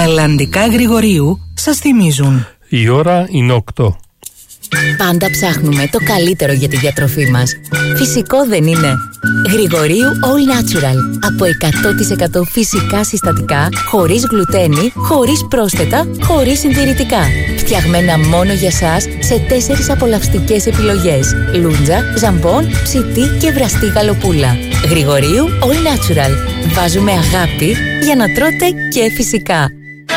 αλλαντικά Γρηγορίου σας θυμίζουν. Η ώρα είναι 8. Πάντα ψάχνουμε το καλύτερο για τη διατροφή μας. Φυσικό δεν είναι? Γρηγορίου All Natural. Από 100% φυσικά συστατικά, χωρίς γλουτένι, χωρίς πρόσθετα, χωρίς συντηρητικά. Φτιαγμένα μόνο για σας σε 4 απολαυστικές επιλογές: λούντζα, ζαμπόν, ψητή και βραστή γαλοπούλα. Γρηγορίου All Natural. Βάζουμε αγάπη για να τρώτε και φυσικά.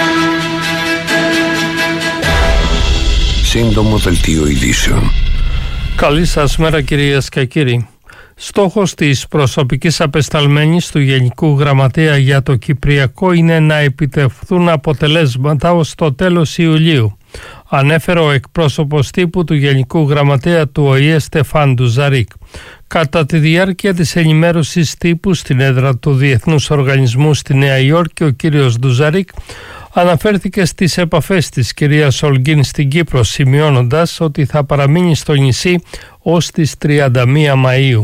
Σύντομο δελτίο ειδήσεων. Καλή σας μέρα κυρίες και κύριοι. Στόχος της προσωπικής απεσταλμένης του Γενικού Γραμματέα για το Κυπριακό είναι να επιτευχθούν αποτελέσματα ως το τέλος Ιουλίου, ανέφερε ο εκπρόσωπος τύπου του Γενικού Γραμματέα του ΟΗΕ Στεφάν Ντουζαρίκ. Κατά τη διάρκεια της ενημέρωσης τύπου στην έδρα του Διεθνούς Οργανισμού στη Νέα Υόρκη, ο κύριος Ντουζαρίκ αναφέρθηκε στις επαφές της κυρίας Ολγκίν στην Κύπρο, σημειώνοντας ότι θα παραμείνει στο νησί ως τις 31 Μαΐου.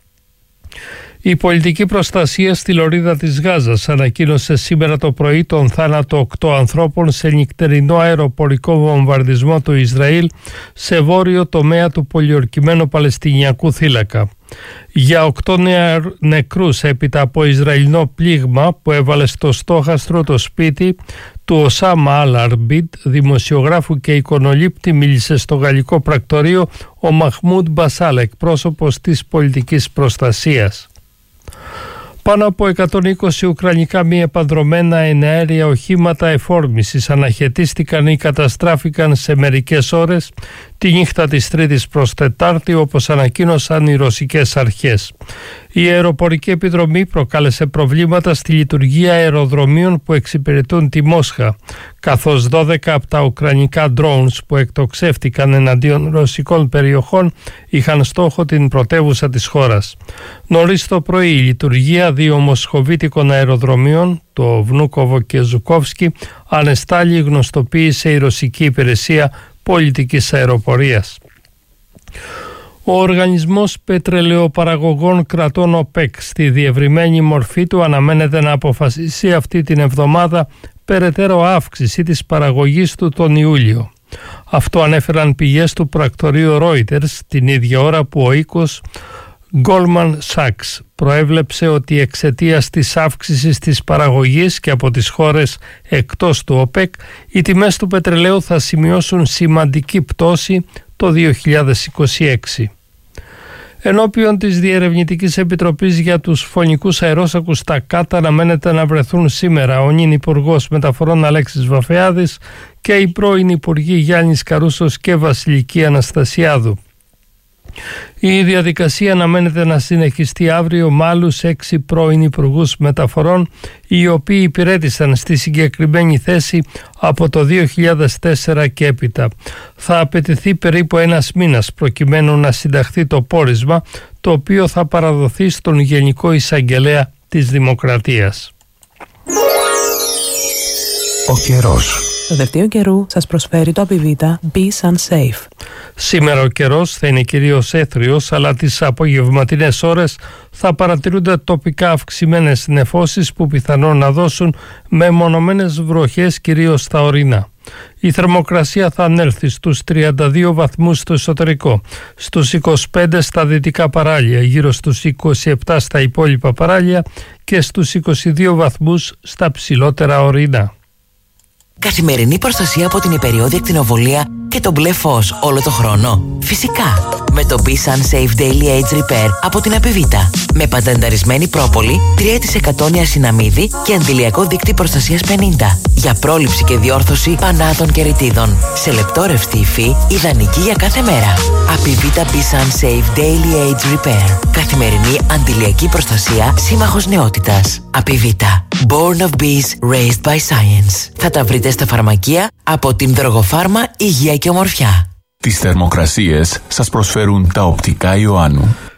Η πολιτική προστασία στη λωρίδα της Γάζας ανακοίνωσε σήμερα το πρωί τον θάνατο 8 ανθρώπων σε νυχτερινό αεροπορικό βομβαρδισμό του Ισραήλ σε βόρειο τομέα του πολιορκημένου Παλαιστινιακού θύλακα. Για 8 νεκρούς έπειτα από Ισραηλινό πλήγμα που έβαλε στο στόχαστρο το σπίτι του Οσάμα Αλ-Αρμπίτ, δημοσιογράφου και εικονολήπτη, μίλησε στο γαλλικό πρακτορείο ο Μαχμούντ Μπασάλ, εκπρόσωπος της πολιτικής προστασίας. Πάνω από 120 ουκρανικά μη επανδρωμένα εναέρια οχήματα εφόρμησης αναχαιτίστηκαν ή καταστράφηκαν σε μερικές ώρες τη νύχτα της Τρίτης προς Τετάρτη, όπως ανακοίνωσαν οι ρωσικές αρχές. Η αεροπορική επιδρομή προκάλεσε προβλήματα στη λειτουργία αεροδρομίων που εξυπηρετούν τη Μόσχα, καθώς 12 από τα ουκρανικά drones που εκτοξεύτηκαν εναντίον ρωσικών περιοχών είχαν στόχο την πρωτεύουσα της χώρας. Νωρίς το πρωί η λειτουργία 2 μοσχοβίτικων αεροδρομίων, το Βνούκοβο και Ζουκόφσκι, ανεστάλλει, γνωστοποίησε η ρωσική υπηρεσία πολιτικής αεροπορίας. Ο Οργανισμός Πετρελαιοπαραγωγών Κρατών ΟΠΕΚ στη διευρυμένη μορφή του αναμένεται να αποφασίσει αυτή την εβδομάδα περαιτέρω αύξηση της παραγωγής του τον Ιούλιο. Αυτό ανέφεραν πηγές του πρακτορείου Reuters την ίδια ώρα που ο οίκος Goldman Sachs προέβλεψε ότι εξαιτίας της αύξησης της παραγωγής και από τις χώρες εκτός του ΟΠΕΚ οι τιμές του πετρελαίου θα σημειώσουν σημαντική πτώση το 2026. Ενώπιον της Διερευνητικής Επιτροπής για τους Φωνικούς Αερόσακους στα ΚΑΤ αναμένεται να βρεθούν σήμερα ο νυν Υπουργός Μεταφορών Αλέξης Βαφεάδης και οι πρώην Υπουργοί Γιάννης Καρούσος και Βασιλική Αναστασιάδου. Η διαδικασία αναμένεται να συνεχιστεί αύριο με άλλους 6 πρώην υπουργούς μεταφορών, οι οποίοι υπηρέτησαν στη συγκεκριμένη θέση από το 2004 και έπειτα. Θα απαιτηθεί περίπου 1 μήνας προκειμένου να συνταχθεί το πόρισμα, το οποίο θα παραδοθεί στον Γενικό Εισαγγελέα της Δημοκρατίας. Ο καιρός. Το δελτίο καιρού σας προσφέρει το Απιβίτα Be Sunsafe. Σήμερα ο καιρός θα είναι κυρίως έθριος, αλλά τις απογευματινές ώρες θα παρατηρούνται τοπικά αυξημένες νεφώσεις που πιθανόν να δώσουν μεμονωμένες βροχές κυρίως στα ορεινά. Η θερμοκρασία θα ανέλθει στους 32 βαθμούς στο εσωτερικό, στους 25 στα δυτικά παράλια, γύρω στους 27 στα υπόλοιπα παράλια και στους 22 βαθμούς στα ψηλότερα ορεινά. Καθημερινή προστασία από την υπεριόδια ακτινοβολία και το μπλε φως όλο το χρόνο. Φυσικά, με το Be Sunsafe Daily Age Repair από την Απιβίτα. Με πατενταρισμένη πρόπολη, 3% νιασιναμίδι και αντιλιακό δίκτυ προστασίας 50. Για πρόληψη και διόρθωση πανάτων και ρητίδων. Σε λεπτόρευστη υφή, ιδανική για κάθε μέρα. Απιβίτα Be Sunsafe Daily Age Repair. Καθημερινή αντιλιακή προστασία, σύμμαχος νεότητας. Απιβίτα. Born of Bees, Raised by Science. Θα τα βρείτε στα φαρμακεία από την Δρογοφάρμα Υγεία και Ομορφιά. Τις θερμοκρασίες σας προσφέρουν τα οπτικά Ιωάννου.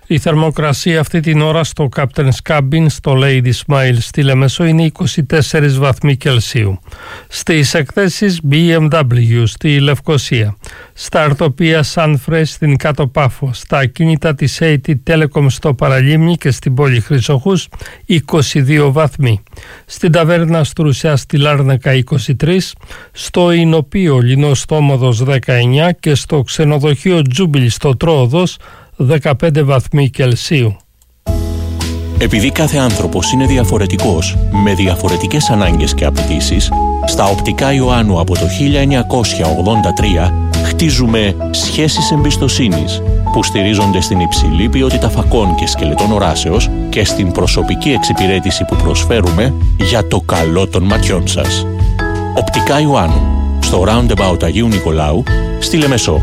Η θερμοκρασία αυτή την ώρα στο Captain's Cabin στο Lady Smile στη Λεμεσό είναι 24 βαθμοί Κελσίου. Στις εκθέσεις BMW στη Λευκοσία, στα αρτοπία Sunfresh στην Κάτω Πάφο, στα ακίνητα της AT Telecom στο Παραλίμνη και στην πόλη Χρυσοχούς 22 βαθμοί. Στην ταβέρνα Στρουσιά στη Λάρνακα 23, στο Ινοπείο Λινοστόμοδος 19 και στο ξενοδοχείο Τζούμπιλ στο Τρόοδος 15 βαθμοί Κελσίου. Επειδή κάθε άνθρωπος είναι διαφορετικός, με διαφορετικές ανάγκες και απαιτήσεις, στα Οπτικά Ιωάννου από το 1983 χτίζουμε σχέσεις εμπιστοσύνης που στηρίζονται στην υψηλή ποιότητα φακών και σκελετών οράσεως και στην προσωπική εξυπηρέτηση που προσφέρουμε για το καλό των ματιών σας. Οπτικά Ιωάννου, στο Roundabout Αγίου Νικολάου, στη Λεμεσό.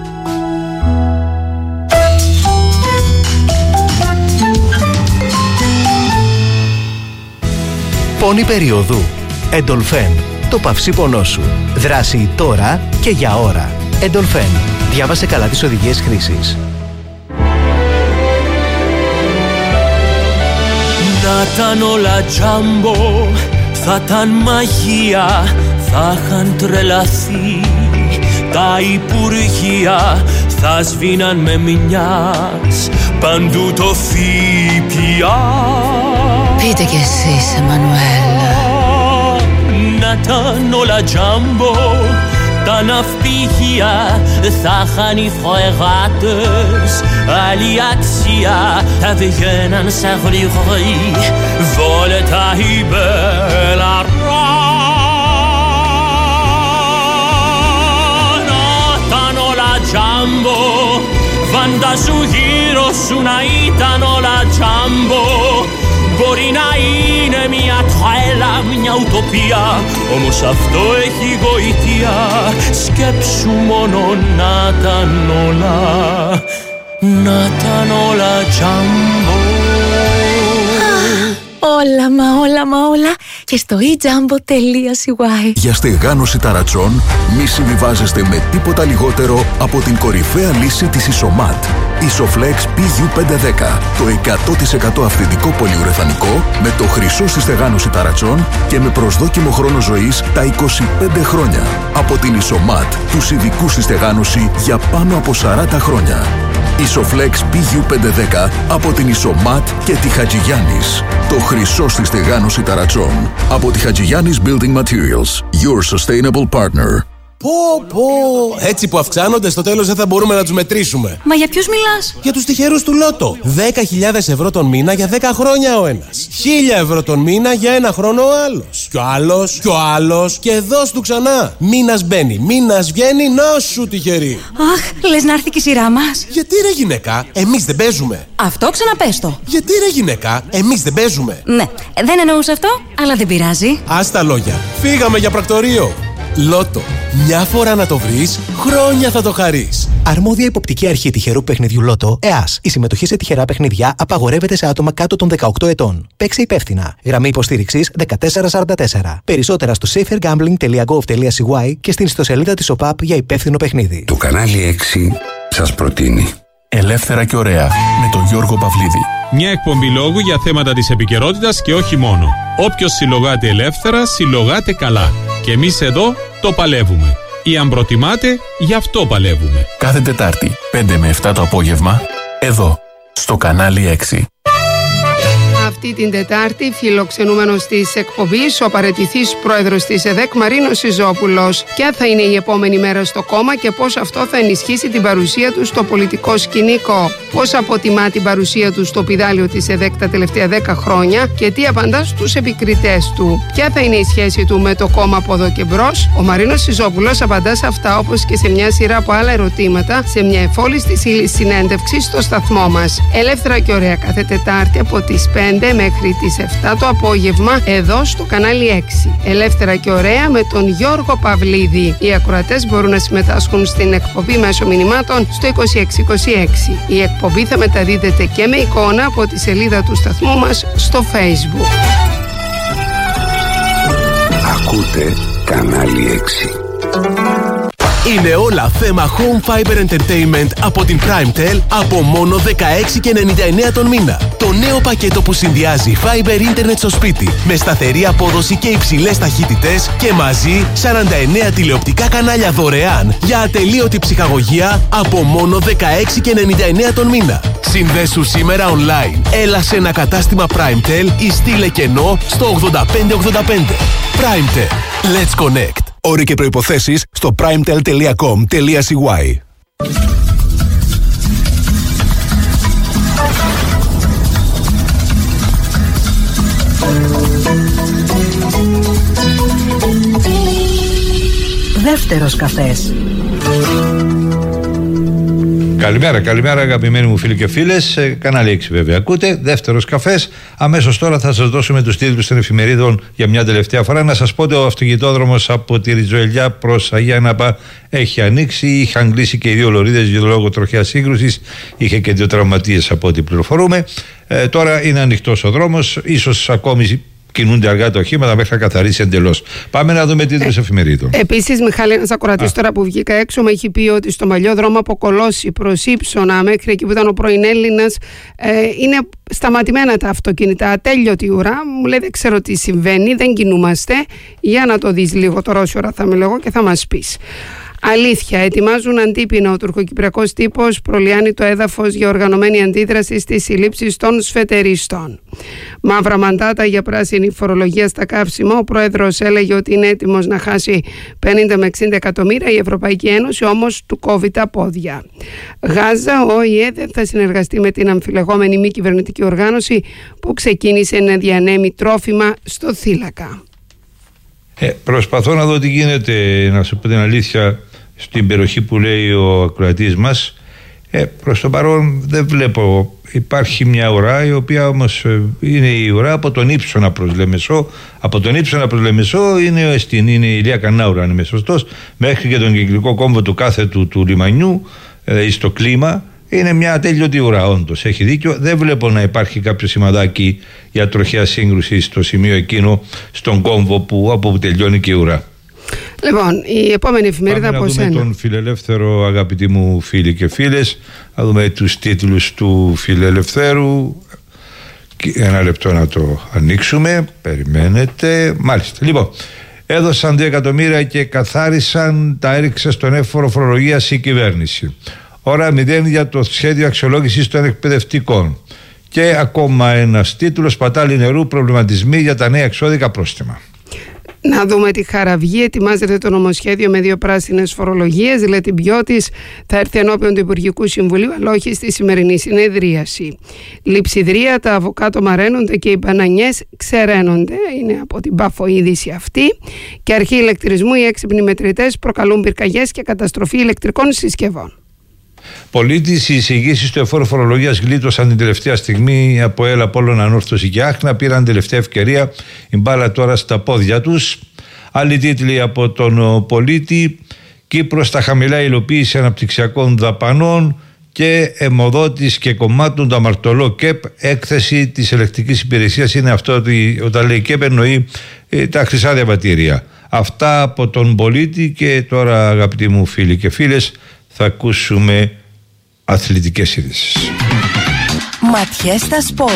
Πόνη περίοδου. Εντολφέν. Το παυσίπονό σου. Δράση τώρα και για ώρα. Εντολφέν. Διάβασε καλά τις οδηγίες χρήσης. Να ήταν όλα τζάμπο, θα ήταν μαγεία, θα είχαν τρελαθεί. Τα υπουργεία θα σβήναν με μιας, παντού το ΦΠΑ. Πείτε κι εσείς, Εμμανουέλ. Να ήταν όλα τζάμπο, τα ναυπηγεία θα είχαν οι φρεγάτες, άλλη αξία θα βγαίναν σε γλυγρή, βόλετα η μπελαρά. Να ήταν όλα τζάμπο, φαντάσου γύρω σου να ήταν όλα τζάμπο. Μπορεί να είναι μια τρέλα, μια ουτοπία, όμως αυτό έχει γοητεία. Σκέψου μόνο να ήταν όλα, να ήταν όλα τζάμπο. Όλα και στο ejumbo.cy. Για στεγάνωση ταρατσών μη συμβιβάζεστε με τίποτα λιγότερο από την κορυφαία λύση της Isomat. Isoflex PU510, το 100% αυθεντικό πολυουρεθανικό με το χρυσό στη στεγάνωση ταρατσών και με προσδόκιμο χρόνο ζωής τα 25 χρόνια. Από την Isomat, τους ειδικούς στη στεγάνωση για πάνω από 40 χρόνια. Isoflex PU510 από την Isomat και τη Χατζηγιάννης. Το χρυσό στη στεγάνωση ταρατσών. Από τη Χατζηγιάννης Building Materials. Your sustainable partner. Πω, έτσι που αυξάνονται στο τέλος δεν θα μπορούμε να τους μετρήσουμε. Μα για ποιους μιλάς? Για τους τυχερούς του Λότο. 10.000 ευρώ τον μήνα για 10 χρόνια ο ένας. 1.000 ευρώ τον μήνα για 1 χρόνο ο άλλος. Κι ο άλλος, κι ο άλλος και δώσ' του ξανά. Μήνας μπαίνει, μήνας βγαίνει, να σου τυχερή. Αχ, λες να έρθει και η σειρά μας. Γιατί ρε γυναίκα, εμείς δεν παίζουμε. Αυτό ξαναπες το. Γιατί ρε γυναίκα, εμείς δεν παίζουμε. Ναι, δεν εννοούσα αυτό, αλλά δεν πειράζει. Ας τα λόγια, φύγαμε για πρακτορείο. Λότο. Μια φορά να το βρεις, χρόνια θα το χαρείς. Αρμόδια υποπτική αρχή τυχερού παιχνιδιού Λότο, ΕΑΣ. Η συμμετοχή σε τυχερά παιχνίδια απαγορεύεται σε άτομα κάτω των 18 ετών. Παίξε υπεύθυνα. Γραμμή υποστήριξης 1444. Περισσότερα στο safergambling.gov.cy και στην ιστοσελίδα της ΟΠΑΠ για υπεύθυνο παιχνίδι. Το κανάλι 6 σας προτείνει Ελεύθερα και ωραία με τον Γιώργο Παυλίδη. Μια εκπομπή λόγου για θέματα της επικαιρότητας και όχι μόνο. Όποιος συλλογάται ελεύθερα, συλλογάται καλά. Και εμείς εδώ το παλεύουμε. Ή αν προτιμάτε, γι' αυτό παλεύουμε. Κάθε Τετάρτη, 5 με 7 το απόγευμα, εδώ, στο κανάλι 6. Αυτή την Τετάρτη, φιλοξενούμενος της εκπομπής, ο παραιτηθής πρόεδρος της ΕΔΕΚ, Μαρίνος Σιζόπουλος. Ποια θα είναι η επόμενη μέρα στο κόμμα και πώς αυτό θα ενισχύσει την παρουσία του στο πολιτικό σκηνικό. Πώς αποτιμά την παρουσία του στο πηδάλιο της ΕΔΕΚ τα τελευταία 10 χρόνια και τι απαντά στους επικριτές του. Ποια θα είναι η σχέση του με το κόμμα από εδώ και μπρος. Ο Μαρίνος Σιζόπουλος απαντά σε αυτά, όπως και σε μια σειρά από άλλα ερωτήματα, σε μια εφόλιστη συνέντευξη στο σταθμό μας. Ελεύθερα και ωραία κάθε Τετάρτη από τις 5 μέχρι τις 7 το απόγευμα εδώ στο κανάλι 6. Ελεύθερα και ωραία με τον Γιώργο Παυλίδη. Οι ακροατές μπορούν να συμμετάσχουν στην εκπομπή μέσω μηνυμάτων στο 2626. Η εκπομπή θα μεταδίδεται και με εικόνα από τη σελίδα του σταθμού μας στο Facebook. Ακούτε κανάλι 6. Είναι όλα θέμα Home Fiber Entertainment από την PrimeTel από μόνο 16,99 τον μήνα. Το νέο πακέτο που συνδυάζει Fiber Internet στο σπίτι με σταθερή απόδοση και υψηλές ταχύτητες και μαζί 49 τηλεοπτικά κανάλια δωρεάν για ατελείωτη ψυχαγωγία από μόνο 16,99 τον μήνα. Συνδέσου σήμερα online. Έλα σε ένα κατάστημα PrimeTel ή στείλε κενό στο 8585. PrimeTel. Let's connect. Όροι και προϋποθέσεις στο primetel.com.cy. Δεύτερος καφές. Καλημέρα αγαπημένοι μου φίλοι και φίλες. Κανάλι 6 βέβαια ακούτε. Δεύτερος καφές. Αμέσως τώρα θα σας δώσουμε τους τίτλους των εφημερίδων για μια τελευταία φορά. Να σας πω ότι ο αυτοκινητόδρομος από τη Ριζοελιά προς Αγία Ναπά έχει ανοίξει. Είχαν κλείσει και οι δύο λωρίδες για λόγω τροχιάς σύγκρουσης. Είχε και 2 τραυματίες από ό,τι πληροφορούμε. Τώρα είναι ανοιχτός ο δρόμος. Ίσως ακόμη κινούνται αργά τα οχήματα μέχρι να καθαρίσει εντελώς. Πάμε να δούμε τίτλους εφημερίδων. Επίσης, Μιχάλη, ένας ακροατής τώρα που βγήκα έξω, μου έχει πει ότι στο παλιό δρόμο από Κολώση προς Ύψωνα μέχρι εκεί που ήταν ο πρώην Έλληνας είναι σταματημένα τα αυτοκίνητα. Ατέλειωτη ουρά. Μου λέει δεν ξέρω τι συμβαίνει, δεν κινούμαστε. Για να το δεις λίγο τώρα, όση ώρα θα είμαι εγώ και θα μας πεις. Αλήθεια, ετοιμάζουν αντίπεινα. Ο τουρκοκυπριακός τύπος προλιάνει το έδαφος για οργανωμένη αντίδραση στις συλλήψεις των σφετεριστών. Μαύρα μαντάτα για πράσινη φορολογία στα καύσιμα. Ο πρόεδρος έλεγε ότι είναι έτοιμος να χάσει 50 με 60 εκατομμύρια. Η Ευρωπαϊκή Ένωση όμως του κόβει τα πόδια. Γάζα, ο ΟΗΕ δεν θα συνεργαστεί με την αμφιλεγόμενη μη κυβερνητική οργάνωση που ξεκίνησε να διανέμει τρόφιμα στο θύλακα. Προσπαθώ να δω τι γίνεται, να σου πω την αλήθεια, στην περιοχή που λέει ο ακροατής μας. Προς το παρόν δεν βλέπω. Υπάρχει μια ουρά, η οποία όμως είναι η ουρά από τον Ύψωνα προς Λεμεσό. Από τον Ύψωνα προς Λεμεσό είναι η Ηλία Κανάουρα, αν είμαι σωστός, μέχρι και τον κυκλικό κόμβο του κάθετου του λιμανιού, στο κλίμα. Είναι μια ατέλειωτη ουρά, όντως. Έχει δίκιο. Δεν βλέπω να υπάρχει κάποιο σημαδάκι για τροχιά σύγκρουση στο σημείο εκείνο, στον κόμβο από που τελειώνει και η ουρά. Λοιπόν, η επόμενη εφημερίδα από σένα. Να δούμε τον Φιλελεύθερο, αγαπητοί μου φίλοι και φίλες. Να δούμε τους τίτλους του Φιλελευθέρου. Ένα λεπτό να το ανοίξουμε. Περιμένετε. Μάλιστα. Λοιπόν, έδωσαν 2 εκατομμύρια και καθάρισαν, τα έριξε στον έφορο φορολογίας η κυβέρνηση. Ώρα 0 για το σχέδιο αξιολόγησης των εκπαιδευτικών. Και ακόμα ένας τίτλος, πατάλη νερού, προβληματισμοί για τα νέα εξώδικα πρόστιμα. Να δούμε τη Χαραυγή. Ετοιμάζεται το νομοσχέδιο με 2 πράσινες φορολογίες. Δηλαδή, Μπιώτης θα έρθει ενώπιον του Υπουργικού Συμβουλίου, αλλά όχι στη σημερινή συνεδρίαση. Λειψιδρία, τα αβοκάτο μαραίνονται και οι μπανανιές ξεραίνονται. Είναι από την Πάφο είδηση αυτή. Και αρχή ηλεκτρισμού, οι έξυπνοι μετρητές προκαλούν πυρκαγιές και καταστροφή ηλεκτρικών συσκευών. Πολίτης, οι εισηγήσεις του εφόρου φορολογίας γλίτωσαν την τελευταία στιγμή από ΕΛ, Απόλλων, Ανόρθωση και Άχνα. Πήραν τελευταία ευκαιρία. Η μπάλα τώρα στα πόδια τους. Άλλοι τίτλοι από τον Πολίτη. Κύπρος στα χαμηλά υλοποίηση αναπτυξιακών δαπανών και αιμοδότης και κομμάτων το αμαρτωλό ΚΕΠ. Έκθεση της ελεκτρικής υπηρεσίας είναι αυτό ότι όταν λέει ΚΕΠ εννοεί τα χρυσά διαβατήρια. Αυτά από τον Πολίτη. Και τώρα, αγαπητοί μου φίλοι και φίλες, θα ακούσουμε αθλητικές ειδήσεις. Ματιές στα σπορ.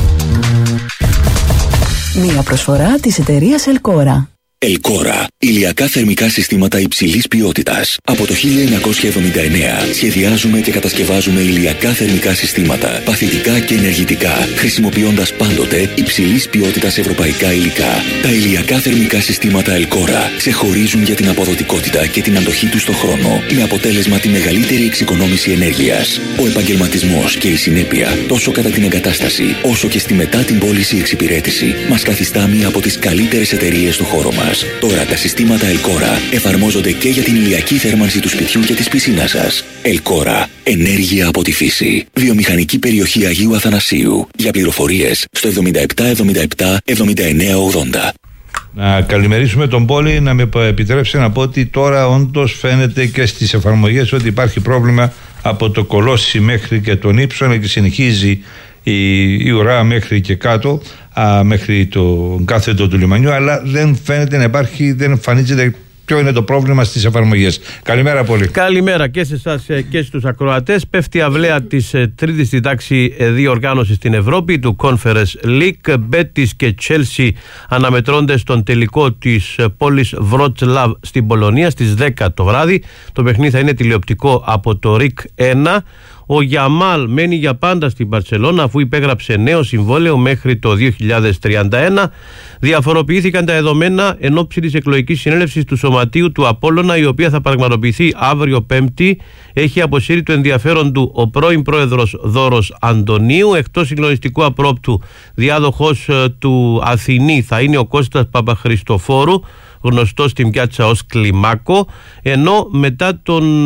Μία προσφορά της εταιρείας Ελκόρα. Ελκόρα. Ηλιακά θερμικά συστήματα υψηλής ποιότητας. Από το 1979 σχεδιάζουμε και κατασκευάζουμε ηλιακά θερμικά συστήματα, παθητικά και ενεργητικά, χρησιμοποιώντας πάντοτε υψηλής ποιότητας ευρωπαϊκά υλικά. Τα ηλιακά θερμικά συστήματα Ελκόρα ξεχωρίζουν για την αποδοτικότητα και την αντοχή τους στον χρόνο, με αποτέλεσμα τη μεγαλύτερη εξοικονόμηση ενέργειας. Ο επαγγελματισμός και η συνέπεια, τόσο κατά την εγκατάσταση, όσο και στη μετά την πώληση εξυπηρέτηση, μας καθιστά μία από τις καλύτερες εταιρείες του χώρου μας. Τώρα τα συστήματα Ελκόρα εφαρμόζονται και για την ηλιακή θέρμανση του σπιτιού και της πισίνας σας. Ελκόρα. Ενέργεια από τη φύση. Βιομηχανική περιοχή Αγίου Αθανασίου. Για πληροφορίες στο 7777 7980. Να καλημερίσουμε τον Πόλη. Να με επιτρέψει να πω ότι τώρα όντως φαίνεται και στις εφαρμογές ότι υπάρχει πρόβλημα από το Κολώσι μέχρι και τον Ύψωνα και συνεχίζει η ουρά μέχρι και κάτω, μέχρι το κάθετο του λιμανιού, αλλά δεν φαίνεται να υπάρχει, δεν εμφανίζεται ποιο είναι το πρόβλημα στις εφαρμογές. Καλημέρα πολύ. Καλημέρα και σε εσάς και στους ακροατές. Πέφτει αυλαία της τρίτης στη τάξη διοργάνωσης στην Ευρώπη του Conference League. Μπέτις και Chelsea αναμετρώνται στον τελικό της πόλης Wrocław στην Πολωνία στις 10 το βράδυ. Το παιχνίδι θα είναι τηλεοπτικό από το RIK 1. Ο Γιαμάλ μένει για πάντα στην Μπαρσελόνα αφού υπέγραψε νέο συμβόλαιο μέχρι το 2031. Διαφοροποιήθηκαν τα δεδομένα εν ώψη της εκλογικής συνέλευσης του Σωματείου του Απόλλωνα, η οποία θα πραγματοποιηθεί αύριο Πέμπτη. Έχει αποσύρει το ενδιαφέρον του ο πρώην πρόεδρος Δώρος Αντωνίου. Εκτός συγκλονιστικού απρόπτου, διάδοχος του Αθηνή θα είναι ο Κώστας Παπαχριστοφόρου, γνωστό στην πιάτσα ως Κλιμάκο, ενώ μετά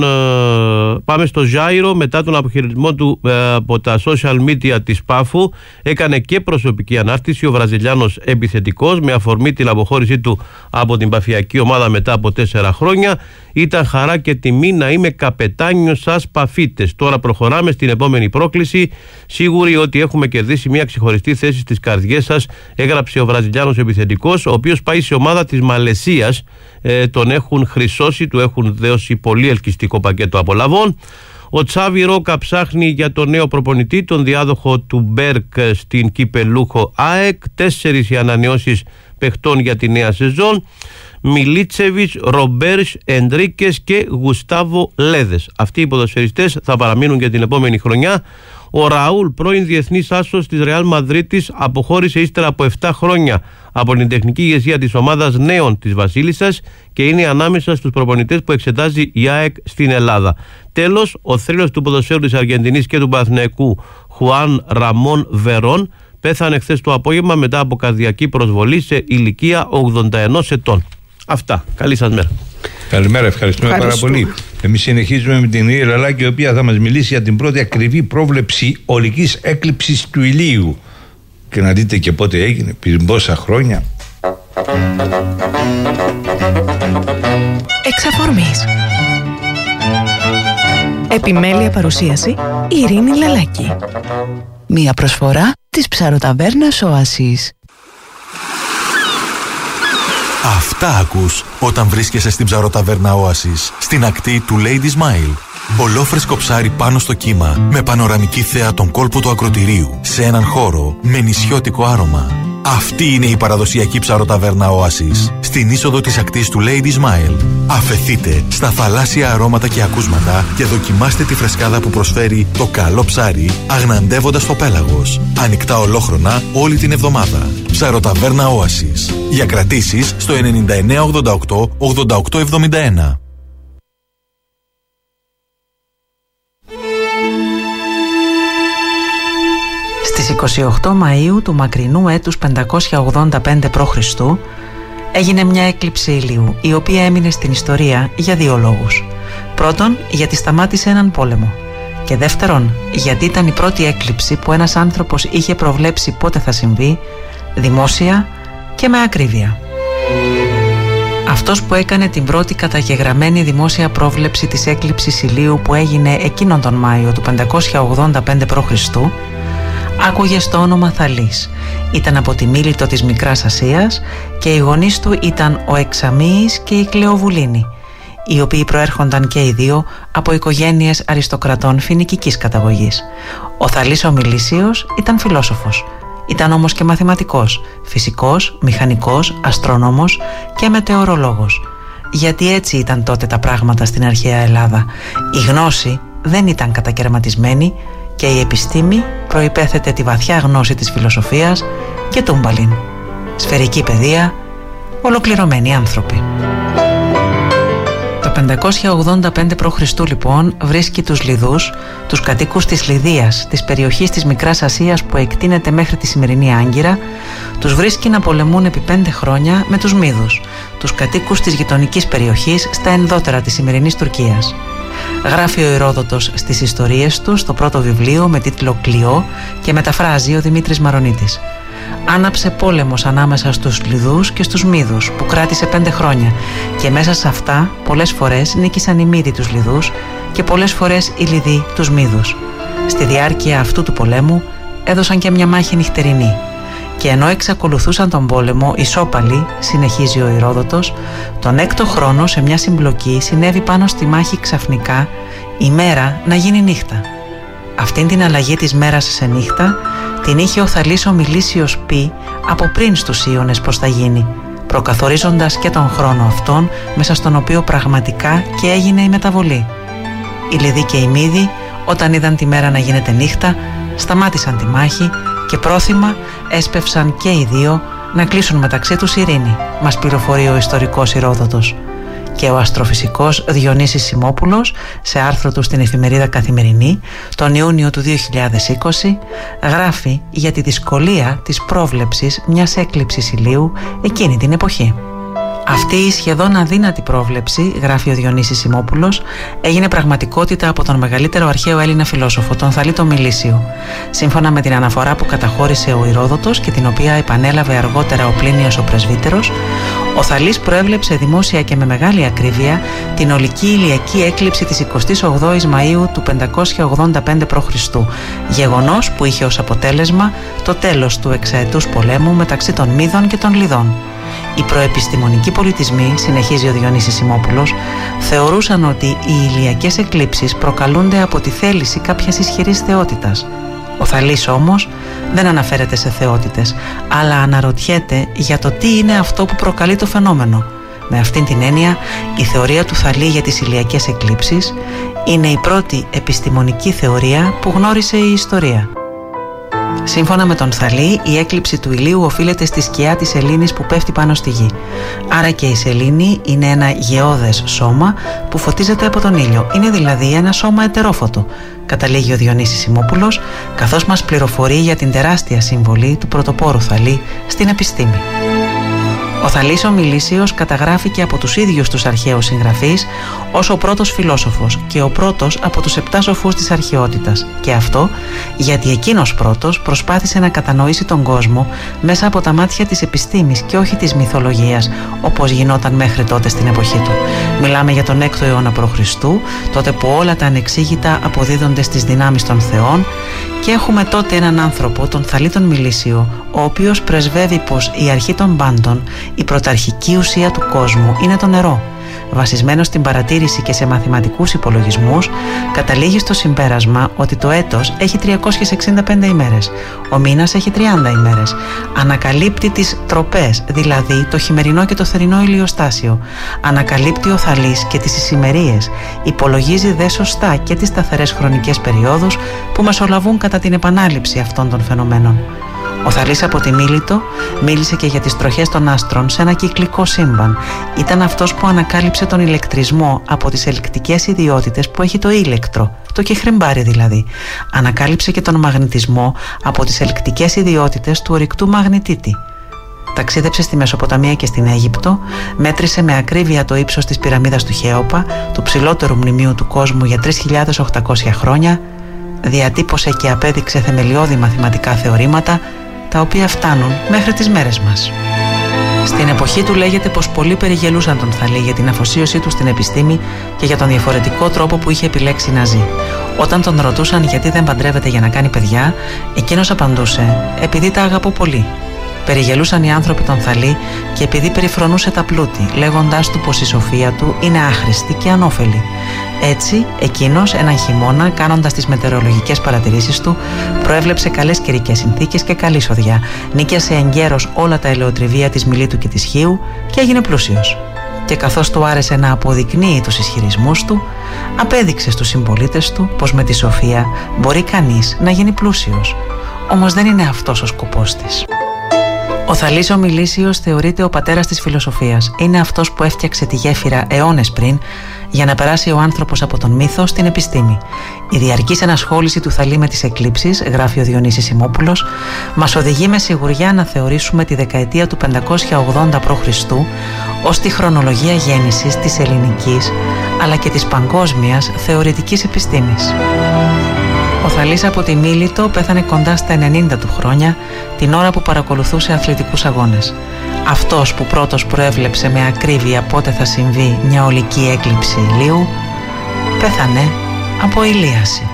πάμε στο Ζάιρο, μετά τον αποχαιρετισμό του από τα social media της Πάφου, έκανε και προσωπική ανάρτηση ο Βραζιλιάνος επιθετικός με αφορμή την αποχώρησή του από την παφιακή ομάδα μετά από 4 χρόνια. Ήταν χαρά και τιμή να είμαι καπετάνιος σας Παφίτες. Τώρα προχωράμε στην επόμενη πρόκληση, σίγουροι ότι έχουμε κερδίσει μια ξεχωριστή θέση στις καρδιές σας, έγραψε ο Βραζιλιάνος επιθετικός, ο οποίος πάει σε ομάδα της Μαλαισίας. Τον έχουν χρυσώσει, του έχουν δώσει πολύ ελκυστικό πακέτο απολαβών. Ο Τσάβι Ρόκα ψάχνει για τον νέο προπονητή, τον διάδοχο του Μπέρκ στην κυπελούχο ΑΕΚ. 4 οι ανανεώσεις παιχτών για τη νέα σεζόν: Μιλίτσεβιτς, Ρομπέρς, Ενδρίκες και Γουστάβο Λέδες. Αυτοί οι ποδοσφαιριστές θα παραμείνουν για την επόμενη χρονιά. Ο Ραούλ, πρώην διεθνής άσος της Ρεάλ Μαδρίτης, αποχώρησε ύστερα από 7 χρόνια από την τεχνική ηγεσία της ομάδας νέων της Βασίλισσας και είναι ανάμεσα στους προπονητές που εξετάζει η ΑΕΚ στην Ελλάδα. Τέλος, ο θρύλος του ποδοσφαίρου της Αργεντινής και του Παναθηναϊκού, Χουάν Ραμόν Βερόν, πέθανε χθες το απόγευμα μετά από καρδιακή προσβολή σε ηλικία 81 ετών. Αυτά. Καλή σας μέρα. Καλημέρα, ευχαριστούμε πάρα πολύ. Εμείς συνεχίζουμε με την Ήρη Λαλάκη, η οποία θα μας μιλήσει για την πρώτη ακριβή πρόβλεψη ολικής έκλειψης του ηλίου. Και να δείτε και πότε έγινε, πριν πόσα χρόνια. Εξ αφορμής. Επιμέλεια παρουσίαση Ειρήνη Λαλάκη. Μία προσφορά της ψαροταβέρνας Οάσης. Αυτά ακούς όταν βρίσκεσαι στην ψαροταβέρνα Oasis, στην ακτή του Lady Smile. Ολόφρεσκο ψάρι πάνω στο κύμα, με πανοραμική θέα τον κόλπο του ακρωτηρίου, σε έναν χώρο με νησιώτικο άρωμα. Αυτή είναι η παραδοσιακή ψαροταβέρνα Oasis, στην είσοδο της ακτής του Lady Smile. Αφεθείτε στα θαλάσσια αρώματα και ακούσματα και δοκιμάστε τη φρεσκάδα που προσφέρει το καλό ψάρι, αγναντεύοντας το πέλαγος. Ανοιχτά ολόχρονα όλη την εβδομάδα. Ψαροταβέρνα Oasis. Για κρατήσεις στο 9988 8871. Στις 28 Μαΐου του μακρινού έτους 585 π.Χ. έγινε μια έκλειψη ηλίου, η οποία έμεινε στην ιστορία για 2 λόγους. Πρώτον, γιατί σταμάτησε έναν πόλεμο. Και δεύτερον, γιατί ήταν η πρώτη έκλειψη που ένας άνθρωπος είχε προβλέψει πότε θα συμβεί, δημόσια και με ακρίβεια. Αυτός που έκανε την πρώτη καταγεγραμμένη δημόσια πρόβλεψη της έκλειψης ηλίου που έγινε εκείνον τον Μάιο του 585 π.Χ. άκουγε στο όνομα Θαλής. Ήταν από τη Μίλητο της Μικράς Ασίας και οι γονείς του ήταν ο Εξαμίης και η Κλεοβουλίνη, οι οποίοι προέρχονταν και οι δύο από οικογένειες αριστοκρατών φοινικικής καταγωγής. Ο Θαλής ο Μιλήσιος ήταν φιλόσοφος. Ήταν όμως και μαθηματικός, φυσικός, μηχανικός, αστρόνομος και μετεωρολόγος. Γιατί έτσι ήταν τότε τα πράγματα στην αρχαία Ελλάδα. Η γνώση δεν ήταν κατακαιρματισμένη και η επιστήμη προϋπέθετε τη βαθιά γνώση της φιλοσοφίας και τούμπαλιν. Σφαιρική παιδεία, ολοκληρωμένοι άνθρωποι. Το 585 π.Χ. λοιπόν βρίσκει τους Λιδούς, τους κατοίκους της Λιδίας, της περιοχής της Μικράς Ασίας που εκτείνεται μέχρι τη σημερινή Άγκυρα, τους βρίσκει να πολεμούν επί 5 χρόνια με τους Μίδους, τους κατοίκους της γειτονικής περιοχής στα ενδότερα της σημερινής Τουρκίας. Γράφει ο Ηρόδοτος στις ιστορίες του στο πρώτο βιβλίο με τίτλο «Κλειό» και μεταφράζει ο Δημήτρης Μαρονίτης. Άναψε πόλεμος ανάμεσα στους Λιδούς και στους Μίδους που κράτησε 5 χρόνια και μέσα σε αυτά πολλές φορές νίκησαν οι Μίδοι τους Λιδούς και πολλές φορές οι Λιδοί τους Μίδους. Στη διάρκεια αυτού του πολέμου έδωσαν και μια μάχη νυχτερινή. Και ενώ εξακολουθούσαν τον πόλεμο ισόπαλοι, συνεχίζει ο Ηρόδοτος, τον 6ο χρόνο σε μια συμπλοκή συνέβη πάνω στη μάχη ξαφνικά η μέρα να γίνει νύχτα. Αυτήν την αλλαγή της μέρας σε νύχτα την είχε ο Θαλής ο Μιλήσιος πει από πριν στους Ίωνες πως θα γίνει, προκαθορίζοντας και τον χρόνο αυτόν μέσα στον οποίο πραγματικά και έγινε η μεταβολή. Οι Λιδοί και οι Μύδοι, όταν είδαν τη μέρα να γίνεται νύχτα, σταμάτησαν τη μάχη και πρόθυμα έσπευσαν και οι δύο να κλείσουν μεταξύ τους ειρήνη, μας πληροφορεί ο ιστορικός Ηρόδοτος. Και ο αστροφυσικός Διονύσης Σιμόπουλος, σε άρθρο του στην εφημερίδα Καθημερινή τον Ιούνιο του 2020, γράφει για τη δυσκολία της πρόβλεψης μιας έκλειψης ηλίου εκείνη την εποχή. Αυτή η σχεδόν αδύνατη πρόβλεψη, γράφει ο Διονύσης Σιμόπουλος, έγινε πραγματικότητα από τον μεγαλύτερο αρχαίο Έλληνα φιλόσοφο, τον Θαλή τον Μιλήσιο. Σύμφωνα με την αναφορά που καταχώρησε ο Ηρόδοτος και την οποία επανέλαβε αργότερα ο Πλίνιος ο Πρεσβύτερος, ο Θαλής προέβλεψε δημόσια και με μεγάλη ακρίβεια την ολική ηλιακή έκλειψη της 28ης Μαΐου του 585 π.Χ., γεγονός που είχε ως αποτέλεσμα το τέλος του εξαετούς πολέμου μεταξύ των Μύδων και των Λιδών. Οι προεπιστημονικοί πολιτισμοί, συνεχίζει ο Διονύσης Σιμόπουλος, θεωρούσαν ότι οι ηλιακές εκλήψεις προκαλούνται από τη θέληση κάποιας ισχυρής θεότητας. Ο Θαλής όμως δεν αναφέρεται σε θεότητες, αλλά αναρωτιέται για το τι είναι αυτό που προκαλεί το φαινόμενο. Με αυτήν την έννοια, η θεωρία του Θαλή για τις ηλιακές εκλήψεις είναι η πρώτη επιστημονική θεωρία που γνώρισε η ιστορία. Σύμφωνα με τον Θαλή, η έκλειψη του ηλίου οφείλεται στη σκιά της σελήνης που πέφτει πάνω στη γη. Άρα και η σελήνη είναι ένα γεώδες σώμα που φωτίζεται από τον ήλιο. Είναι δηλαδή ένα σώμα ετερόφωτο, καταλήγει ο Διονύσης Σιμόπουλος, καθώς μας πληροφορεί για την τεράστια συμβολή του πρωτοπόρου Θαλή στην επιστήμη. Ο Θαλής ο Μιλήσιος καταγράφηκε από τους ίδιους τους αρχαίους συγγραφείς ως ο πρώτος φιλόσοφος και ο πρώτος από τους 7 σοφούς της αρχαιότητας, και αυτό γιατί εκείνος πρώτος προσπάθησε να κατανοήσει τον κόσμο μέσα από τα μάτια της επιστήμης και όχι της μυθολογίας, όπως γινόταν μέχρι τότε στην εποχή του. Μιλάμε για τον 6ο αιώνα π.Χ., τότε που όλα τα ανεξήγητα αποδίδονται στις δυνάμεις των θεών, και έχουμε τότε έναν άνθρωπο, τον Θαλή τον Μιλήσιο, ο οποίος πρεσβεύει πως η αρχή των πάντων, η πρωταρχική ουσία του κόσμου είναι το νερό. Βασισμένο στην παρατήρηση και σε μαθηματικούς υπολογισμούς, καταλήγει στο συμπέρασμα ότι το έτος έχει 365 ημέρες, ο μήνας έχει 30 ημέρες. Ανακαλύπτει τις τροπές, δηλαδή το χειμερινό και το θερινό ηλιοστάσιο. Ανακαλύπτει ο Θαλής και τις ησημερίες. Υπολογίζει δε σωστά και τις σταθερές χρονικές περιόδους που μεσολαβούν κατά την επανάληψη αυτών των φαινομένων. Ο Θαλής από τη Μίλητο μίλησε και για τις τροχές των άστρων σε ένα κυκλικό σύμπαν. Ήταν αυτός που ανακάλυψε τον ηλεκτρισμό από τις ελεκτικές ιδιότητες που έχει το ήλεκτρο, το κεχρεμπάρι δηλαδή. Ανακάλυψε και τον μαγνητισμό από τις ελεκτικές ιδιότητες του ορυκτού μαγνητίτη. Ταξίδεψε στη Μεσοποταμία και στην Αίγυπτο, μέτρησε με ακρίβεια το ύψος της πυραμίδας του Χέοπα, του ψηλότερου μνημείου του κόσμου για 3.800 χρόνια, διατύπωσε και απέδειξε θεμελιώδη μαθηματικά θεωρήματα, τα οποία φτάνουν μέχρι τις μέρες μας. Στην εποχή του λέγεται πως πολλοί περιγελούσαν τον Θαλή για την αφοσίωσή του στην επιστήμη και για τον διαφορετικό τρόπο που είχε επιλέξει να ζει. Όταν τον ρωτούσαν γιατί δεν παντρεύεται για να κάνει παιδιά, εκείνος απαντούσε «Επειδή τα αγαπώ πολύ». Περιγελούσαν οι άνθρωποι τον Θαλή και επειδή περιφρονούσε τα πλούτη, λέγοντάς του πως η σοφία του είναι άχρηστη και ανώφελη. Έτσι, εκείνος έναν χειμώνα, κάνοντας τις μετεωρολογικές παρατηρήσεις του, προέβλεψε καλές καιρικές συνθήκες και καλή σοδιά, νίκιασε εγκαίρως όλα τα ελαιοτριβία της Μιλήτου και της Χίου και έγινε πλούσιος. Και καθώς του άρεσε να αποδεικνύει τους ισχυρισμούς του, απέδειξε στους συμπολίτες του πως με τη σοφία μπορεί κανείς να γίνει πλούσιος. Όμως δεν είναι αυτός ο σκοπός της. Ο Θαλής ο Μιλήσιος θεωρείται ο πατέρας της φιλοσοφίας. Είναι αυτός που έφτιαξε τη γέφυρα αιώνες πριν για να περάσει ο άνθρωπος από τον μύθο στην επιστήμη. Η διαρκής ενασχόληση του Θαλή με τις εκλήψεις, γράφει ο Διονύσης Σιμόπουλος, μας οδηγεί με σιγουριά να θεωρήσουμε τη δεκαετία του 580 π.Χ. ως τη χρονολογία γέννησης της ελληνικής αλλά και της παγκόσμιας θεωρητικής επιστήμης. Ο Θαλής από τη Μίλητο πέθανε κοντά στα 90 του χρόνια, την ώρα που παρακολουθούσε αθλητικούς αγώνες. Αυτός που πρώτος προέβλεψε με ακρίβεια πότε θα συμβεί μια ολική έκλειψη ηλίου, πέθανε από ηλίαση.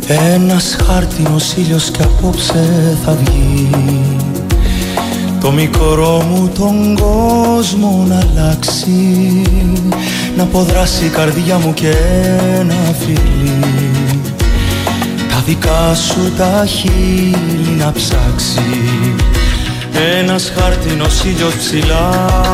Ένας χάρτινος ήλιος κι απόψε θα βγει, το μικρό μου τον κόσμο να αλλάξει, να αποδράσει η καρδιά μου και ένα φιλί, τα δικά σου τα χείλη να ψάξει. Ένας χάρτινος ήλιος ψηλά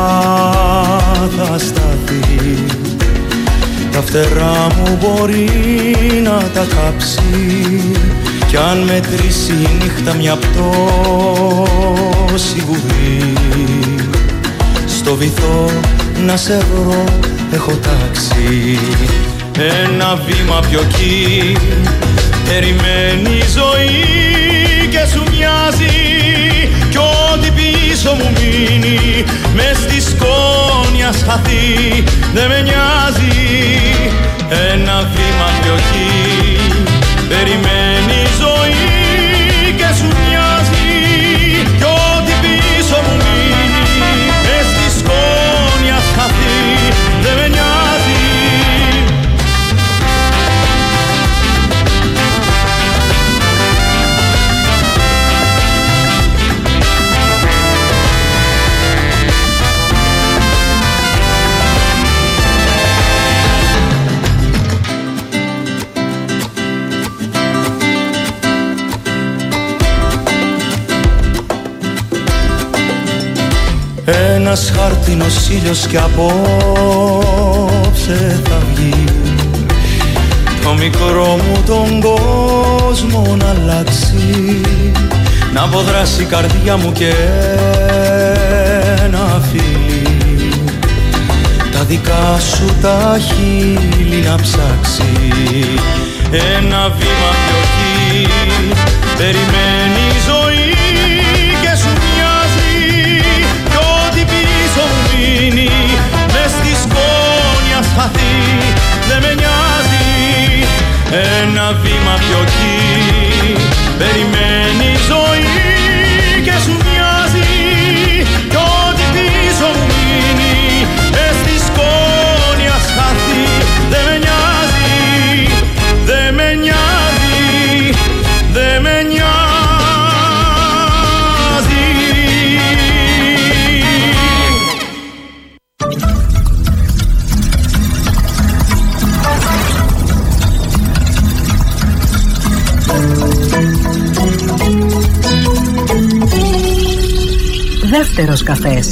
θα σταθεί, τα φτερά μου μπορεί να τα κάψει, κι αν μετρήσει η νύχτα μια πτώση βουβή, στο βυθό να σε βρω έχω τάξει. Ένα βήμα πιο εκεί περιμένει η ζωή και σου μοιάζει, κι ό,τι πίσω μου μείνει μες στη σκόνη ας χαθεί, δεν με νοιάζει. Ένα βήμα πιο εκεί περιμένει η ζωή και σου μοιάζει, κι ό,τι πίσω μου μείνει μες στη σκόνη ας χαθεί, δεν με νοιάζει. Ένας χάρτινος ήλιος κι απόψε θα βγει, το μικρό μου τον κόσμο να αλλάξει, να αποδράσει η καρδιά μου και ένα φιλί, τα δικά σου τα χείλη να ψάξει. Ένα βήμα πιο εκεί περιμένει η ζωή και σου μοιάζει, κι ό,τι πίσω μου μείνει μες στη σκόνη ας χαθεί, δεν με νοιάζει. Ένα βήμα πιο εκεί περιμένει η ζωή και σου μοιάζει, κι ό,τι πίσω μου μείνει μες στη σκόνη ας χαθεί, δεν με νοιάζει, δεν με νοιάζει, δεν με νοιάζει. Δεύτερος καφές.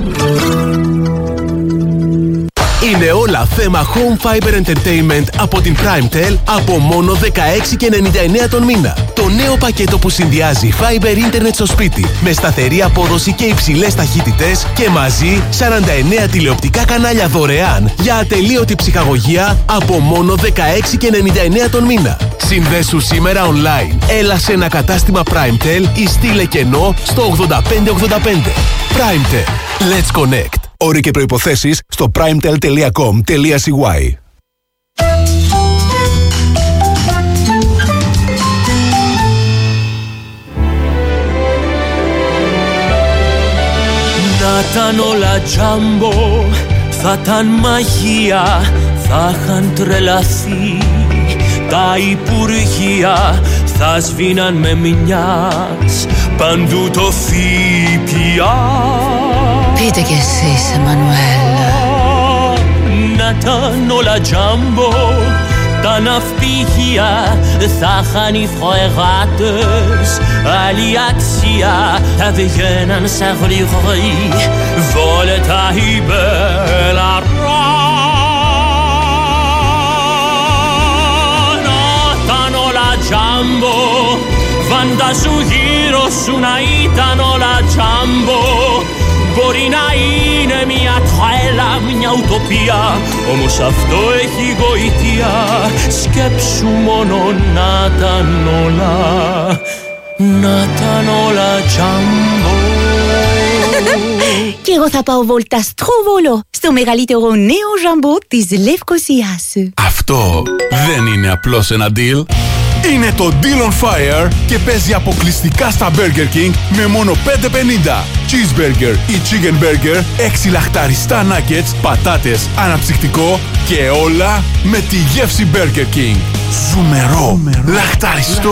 Είναι όλα θέμα Home Fiber Entertainment από την PrimeTel από μόνο 16,99 τον μήνα. Το νέο πακέτο που συνδυάζει Fiber Internet στο σπίτι με σταθερή απόδοση και υψηλές ταχύτητες και μαζί 49 τηλεοπτικά κανάλια δωρεάν για ατελείωτη ψυχαγωγία από μόνο 16,99 τον μήνα. Συνδέσου σήμερα online. Έλα σε ένα κατάστημα PrimeTel ή στείλε κενό στο 8585. PrimeTel. Let's connect. Όροι και προϋποθέσεις στο primetel.com.cy. Να ήταν όλα τζάμπο, θα ήταν μαγεία, θα είχαν τρελαθεί τα υπουργεία, θα σβήναν με μιας παντού το ΦΠΑ. Πείτε κι εσείς, Εμμανουέλ. Να ήταν όλα τζάμπο, τα ναυπηγεία, θα είχαν οι φρεγάτες άλλη αξία, θα βγαίναν σε γρηγορή βόλετα η μπελαρά. Να ήταν όλα τζάμπο, φαντάσου γύρω σου να ήταν όλα τζάμπο. Μπορεί να είναι μια τρέλα, μια ουτοπία, όμως αυτό έχει γοητεία. Σκέψου μόνο να ήταν όλα, να ήταν όλα τζάμπο. Και εγώ θα πάω βόλτα στο Βόλο, στο μεγαλύτερο νέο τζάμπο της Λευκωσίας. Αυτό δεν είναι απλώς ένα deal. Είναι το Deal on Fire και παίζει αποκλειστικά στα Burger King με μόνο 5,50. Cheeseburger ή Chicken Burger, 6 λαχταριστά nuggets, πατάτες, αναψυκτικό και όλα με τη γεύση Burger King. Ζουμερό, λαχταριστό.